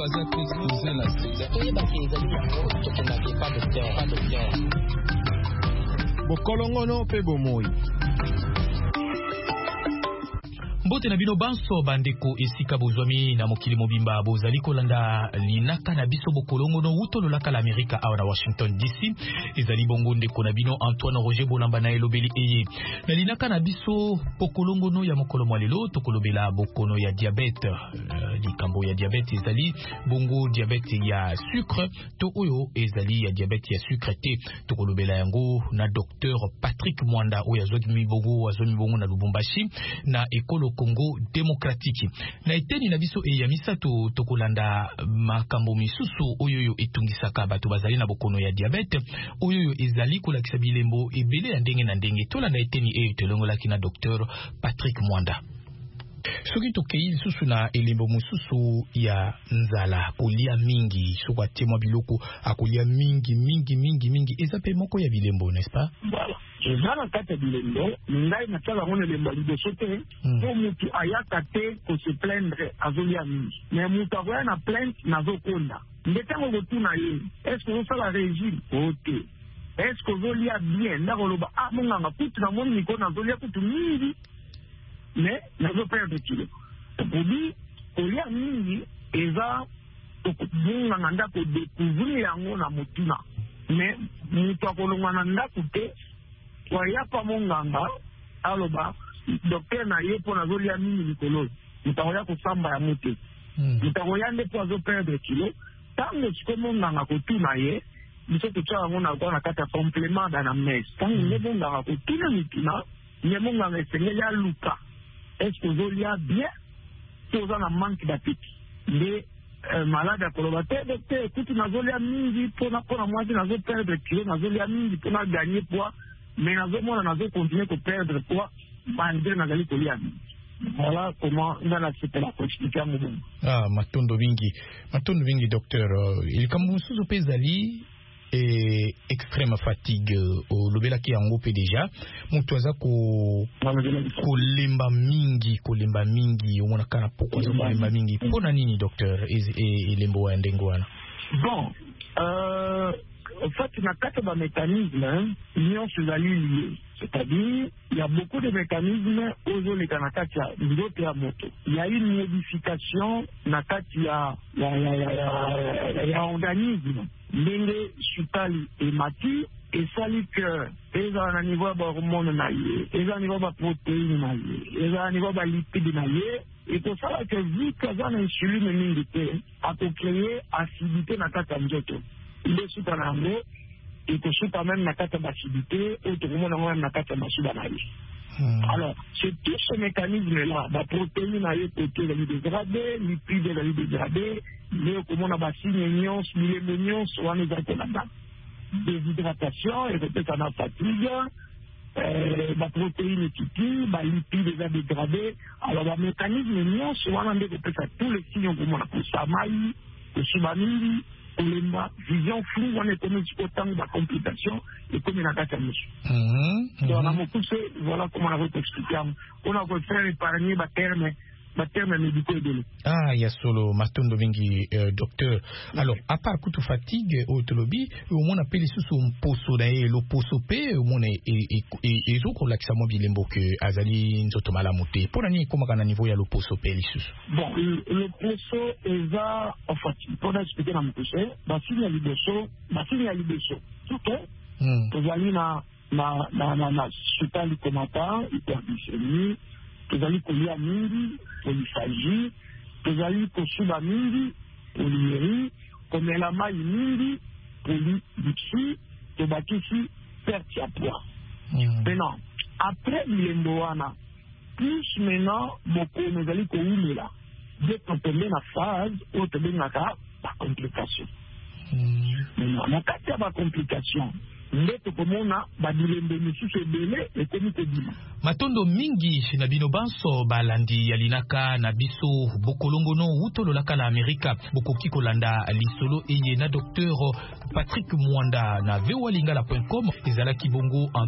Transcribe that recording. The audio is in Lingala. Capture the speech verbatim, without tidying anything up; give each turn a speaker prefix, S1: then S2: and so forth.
S1: baza poser la sida.
S2: Bokolongono pe bomoi.
S3: Mbote na bino banso bandeko esika bozwami na mokili mobimba bozali kolanda linaka na biso bokolongono utolo laka la Amerika awa na Washington D C. Ezali bongo ndeko na bino Antoine Roger Bolamba na elobeli eye. Na linaka na biso bokolongono ya mokolo mwalelo tokolobela bokono ya diabete. Uh, likambo ya diabete ezali bongo diabete ya sucre to oyo ezali ya diabete ya sucre te. Tokolobela yango na docteur Patrick Mwanda oyo azwaki bongo azwaki bongo na Lubumbashi na ekolo Congo démocratique. Na eteni na biso e ya misato tokolanda makambo misusu oyoyo etungisaka bato bazali na bokono ya diabete oyoyo ezali kolakisa bilembo ebele ya ndenge na ndenge. Tolanda eteni e telongolaki na docteur Patrick Mwanda. Soki tokei lisusu na elembo mosusu ya nzala kolia mingi soko atemwa biloko akolia mingi mingi mingi mingi eza pe moko ya bilembo, n'est-ce pas?
S4: Voilà. Eza na kati ya bilembo ngai natala ngone lembo liboso te po mutu ayaka te ko se plaindre azolia mingi mais mutu akoya na plainte nazokonda nde ntango kotuna ye est-ce que osala régime ote est-ce que ozolia bien ndakoloba ah monganga kutu na moni niko nazolia kutu mingi mais nazo perdre kilo obi olia mingi eza okubunga na ndako découvrir yango na motuna mais mutu akolongwa na ndako te wayapa monganga aloba docteur na ye po nazolia mingi likolo mutakoya kosamba ya mote mutakoya nde po azo perdre kilo tango siko monganga kotuna ye biso totyaka yango na kwa na kati ya complément d'anamnèse tango nde monganga kotuna mituna nde monganga esengeli aluka est-ce que ozolia bien to oza na manque d'appétit nde malade akoloba te docteur ekuti nazolia mingi mpona mpona mwasi nazo perdre kilo nazolia mingi mpona gagner poids mais nazomona nazo continuer ko perdre poids malgré nazali kolia mingi. Voilà comment dans la c'était la expliquer mon bon.
S3: Ah matondo vingi matondo vingi docteur il kambo mususu pezali et extrême fatigue au lobela ki yango pe déjà mutu aza ko ko lemba mingi ko lemba mingi omona kana poko zo lemba mingi pona nini docteur et lembo ya ndengo wana.
S4: Bon euh en fait, il y a quatre mécanismes qui sont liés. C'est-à-dire, il y a beaucoup de mécanismes aux les Kanakatia, d'autres moto. Il y a une modification, Nakatia, il y a un organisme, l'élé, chutali et mati, et ça dit que, ils ont un niveau d'hormones naïe, ils ont un niveau de protéines naïe, ils ont un niveau de lipides naïe, et pour ça, que vu que ça l'insuline militaire, a créé acidité Nakatia Njoto. Il est sous un angle et que sous quand même la carte d'acidité et tout le monde a même la carte d'analyse. Alors, c'est tout ce mécanisme-là, la protéine a été dégradée, les lipides a été dégradés, les comment on a signé les mignons, soit les là-dedans. Déshydratation, et peut-être en fatigue, la protéine est titille, les lipides a dégradé. Alors, le mécanisme mignon, soit on a peut-être tous les signes comme on a pour Samaï, pour Subamili, la vision floue, on est comme autant de complications et comme il a gâté à monsieur. Donc, on a beaucoup de voilà comment on a expliqué. On a voulu faire épargner les termes, les termes médicaux et de
S3: Ah, il y a solo Matondo Vingi, euh, docteur. Alors, à part que tu fatigues au tolobi, au moins appelle sous son poso d'ailleurs, le poso P, au moins et et et et autres l'accent bilembo que Azali Nzotoma monté. Pour l'année, comment on a niveau il y a le poso P lissus.
S4: Bon, le poso est là, en fait, pour expliquer dans mon poso, bah s'il y a l'idécho, bah s'il y a l'idécho, ok. Vous allez na na na na na super les commentaires, hyperglycémie. Tozali kolia mingi, polyphagie, tozali kosuba mingi, polyurie, komela mai mingi, polydipsie, tobakisi perte ya poids. Maintenant, après bilembo wana, plus maintenant, beaucoup tozali koumela, dès qu'on tombe na phase, où tombe na ka, ba complication. Maintenant, na kati ya ba complication, ndeto komona badilembe misusu ebele ekomi kodima
S3: matondo mingi na bino banso balandi ya linaka na biso bokolongono utololaka na Amerika bokoki kolanda lisolo eye na docteur Patrick Mwanda na voalingala point com ezalaki bongo